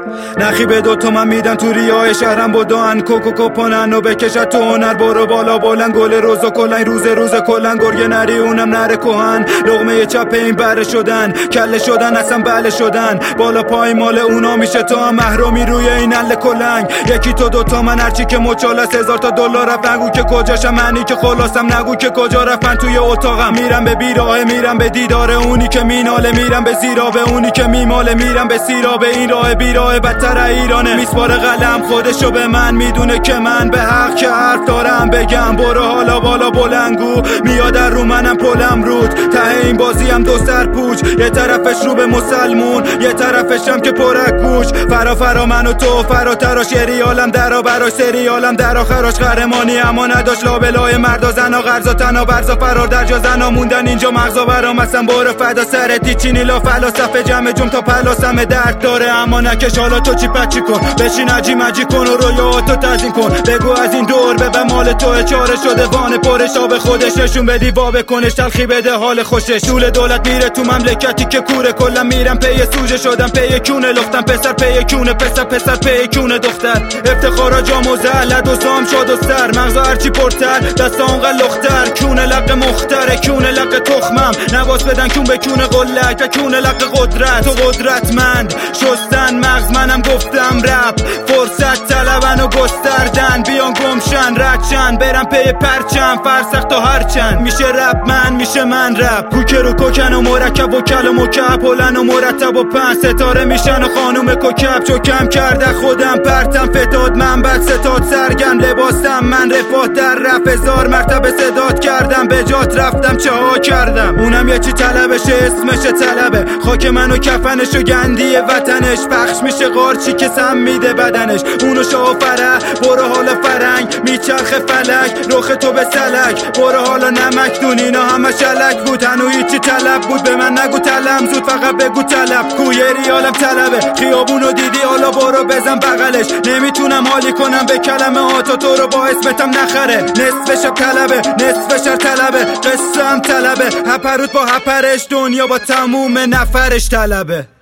نخی به 2 تومن میدم تو ریای شهرم بدان کوکو پنن و بکشد تو هنر برو بالا بلند گل روز و کلنگ روز کلن گرگه نری اونم نره کهن لقمه چپ این بره شدن کله شدن اصلا بله شدن بالا پای مال اونا میشه تو هم محرومی روی این ال کلنگ یکی تو 2 تومن هرچی که مچال است 1000 تا دلار رفت نگو که کجاشم منی که خلاصم نگو که کجا رفتن توی اتاقم میرم به بیراه میرم به دیدار اونی که میناله میرم به زیرا به اونی که میماله میرم به سیرا به این راه بیراه بدتر ایرانه میسپاره قلم خودشو به من میدونه که من به حق که حرف دارم بگم برو حالا بالا بلنگو میاد رو منم پلم رود ته این بازی هم 2 سرپوچ یه طرفش رو به مسلمون یه طرفش هم که پرک گوش فرا من و تو فراتراش یه ریالم درا براش سریالم در آخراش قهرمانی اما نداشت لابلای مردا زنا غرزا تنا برزا فرار در جا زنا موندن اینجا مغزا برام اصلا برو فدا سرتی چینی لا فلاسفه جمع جم تا پلاسم درد داره اما نکش حالا تو چی پچی کن بشین عجی مجی کن و رویاتو تزیین کن بگو از این دور به مال تو چاره شده وانه پرش آب خودش نشون بدی وا بکنش تلخی بده حال خوشش شول دولت میره تو مملکتی که کوره کلا میرم پی سوژه شدم پی کونه لختم پسر پی کونه پسر پی کونه دختر افتخارا جام و زلد و سام شاد و سر مغزا هرچی پرتر دستا اونقدر لختر کونه لق مختره کونه لق تخمم نواز بدن کون به کونه قلک و کونه لق قدرت تو قدرتمند شستن مغز منم گفتم رپ فرصت طلبن و گستردن بیان گمشن ردشن برم پی پرچم فرسخت تا هرچند میشه رپ من میشه من رپ کوکر و کوکن و مرکب و کل و مکب هلن و مرتب و 5 ستاره میشن و خانوم کوکب چو کم کرده خودم پرتم فتاد من بعد ستاد سرگن لباسم من رفات در رف 1000 مرتبه صدات کردم به جات رفتم چه ها کردم اونم یه چی طلبش اسمش طلبه خاک منو کفنش و گندی وطنش پخش میشه قارچی که سم میده بدنش اونو شاه فرح برو حالا فرنگ میچرخ فلک رخ تو به سلک برو حالا نمکدون اینا همه شلک بود هنو هیچی طلب بود به من نگو طلم زود فقط بگو طلب کوی ریالم طلبه خیابونو دیدی حالا برو بزن بغلش نمیتونم حالی کنم به کلمه هاتا تو رو با اسمتم نخره نصف شب طلبه نصف شر طلبه قصه هم طلبه هپروت با هپرش دنیا با تموم نفرش طلبه